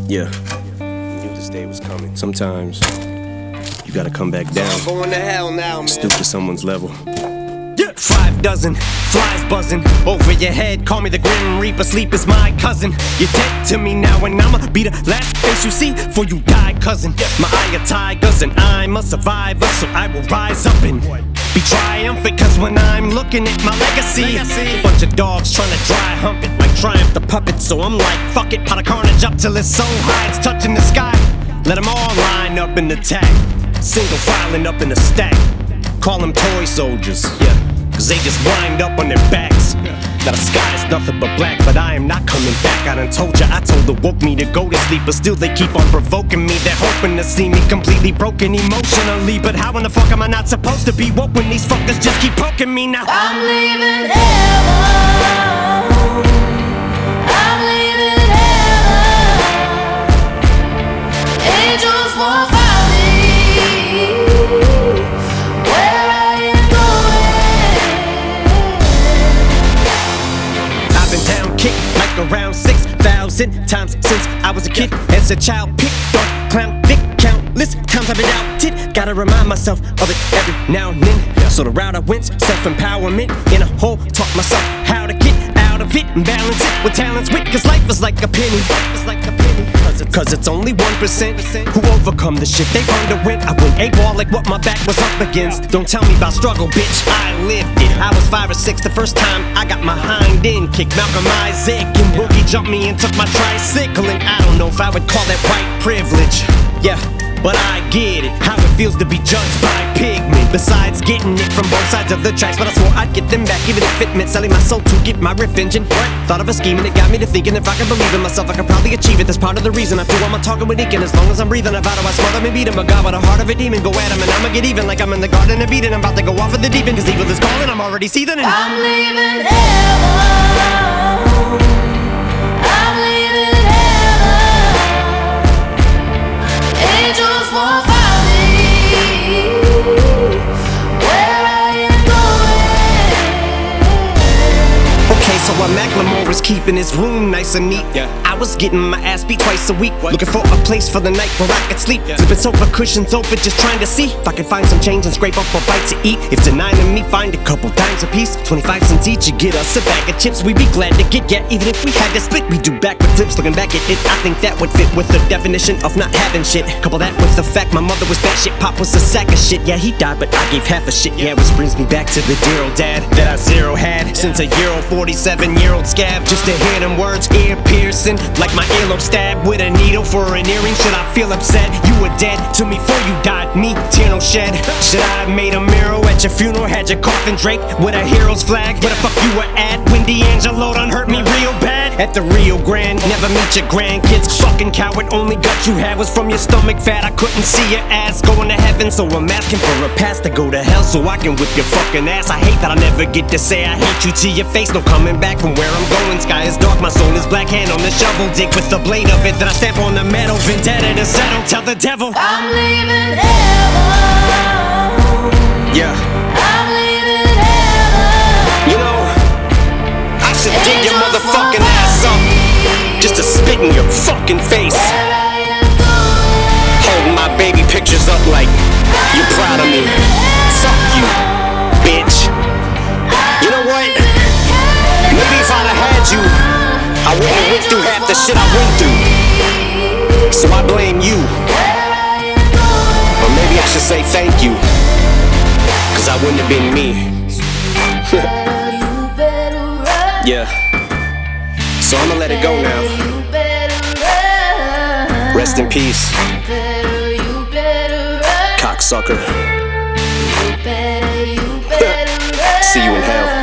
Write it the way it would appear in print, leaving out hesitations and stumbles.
Yeah, Knew this day was coming. sometimes you gotta come back down. I'm going to hell now, man. Stoop to someone's level. Yeah. 5 dozen flies buzzing over your head. Call me the Grim Reaper. Sleep is my cousin. You're dead to me now, and I'ma be the last face you see before you die, cousin. My eye of tigers, and I'm a survivor, so I will rise up and be triumphant. Cause when I'm looking at my legacy, bunch of dogs trying to dry hump it like Triumph the puppet. So I'm like, fuck it, pot of carnage up till it's so high it's touching the sky. Let them all line up and attack, single filing up in a stack. Call them toy soldiers, yeah, cause they just wind up on their backs. Now the sky is nothing but black, but I am not coming back. I done told ya, I told her woke me to go to sleep, but still they keep on provoking me. They're hoping to see me completely broken emotionally, but how in the fuck am I not supposed to be woke when these fuckers just keep poking me now? I'm leaving heaven. I'm leaving heaven. Angels won't find me where I am going. I've been down, kicked like around 6,000 times since I was a kid. As a child, picked on clown, dick, countless times I've been outed. Gotta remind myself of it every now and then. So the route I went, self-empowerment in a hole. Taught myself how to get out of it and balance it with talents, wit. Cause life is like a penny. Cause it's only 1% who overcome the shit they've underwent. I went AWOL like what my back was up against. Don't tell me about struggle, bitch, I lived it. I was 5 or 6 the first time I got my hind end kicked. Malcolm Isaac and Boogie jumped me and took my tricycle. And I don't know if I would call that white privilege. Yeah, but I get it, how it feels to be judged by pigment. Besides getting it from both sides of the tracks, but I swore I'd get them back, even if it meant selling my soul to get my riff engine. Thought of a scheme and it got me to thinking if I can believe in myself, I could probably achieve it. That's part of the reason I do all my talking with Deacon. As long as I'm breathing, I vow to I smother and beat him. A god with a heart of a demon, go at him and I'ma get even. Like I'm in the garden of Eden, I'm about to go off of the deep end. Cause evil is calling, I'm already seething and I'm leaving heaven. I'm leaving heaven. Angels won't find me where I am going. okay, so while Macklemore was keeping his room nice and neat, I was getting my ass beat twice a week, looking for a place for the night where I could sleep. Flipping sofa cushions open, just trying to see if I could find some change and scrape up a bite to eat. If denying me, find a couple dimes a piece, 25 cents each, you get us a bag of chips. We'd be glad to get, yeah, even if we had to split. We do backward flips, looking back at it, I think that would fit with the definition of not having shit. Couple that with the fact my mother was bad shit, pop was a sack of shit. Yeah, he died, but I gave half a shit. Yeah, which brings me back to the dear old dad that I zero had since a year old 47-year-old scab. Just to hear them words, ear piercing, like my earlobe stabbed with a needle for an earring. Should I feel upset? You were dead to me before you died, me, tear no shed. Should I have made a mural at your funeral? Had your coffin draped with a hero's flag? Where the fuck you were at when D'Angelo done hurt me real bad? At the Rio Grande, never meet your grandkids. Fucking coward, only gut you had was from your stomach fat. I couldn't see your ass going to heaven, so I'm asking for a pass to go to hell so I can whip your fucking ass. I hate that I never get to say I hate you to your face. No coming back from where I'm going. Sky is dark, my soul is black. Hand on the shovel, dig with the blade of it. Then I stamp on the metal, vendetta to settle. Tell the devil I'm leaving heaven. yeah. I'm leaving heaven. You know, I should dig your motherfucking ass up just to spit in your fucking face. Where I am going. Holding my baby pictures up like you're proud of me. Fuck you, bitch. You know what? Maybe if I'd have had you, I wouldn't have went through half the shit I went through. So I blame you. Or maybe I should say thank you, cause I wouldn't have been me. Yeah. So I'ma let it go now. Rest in peace, cocksucker. See you in hell.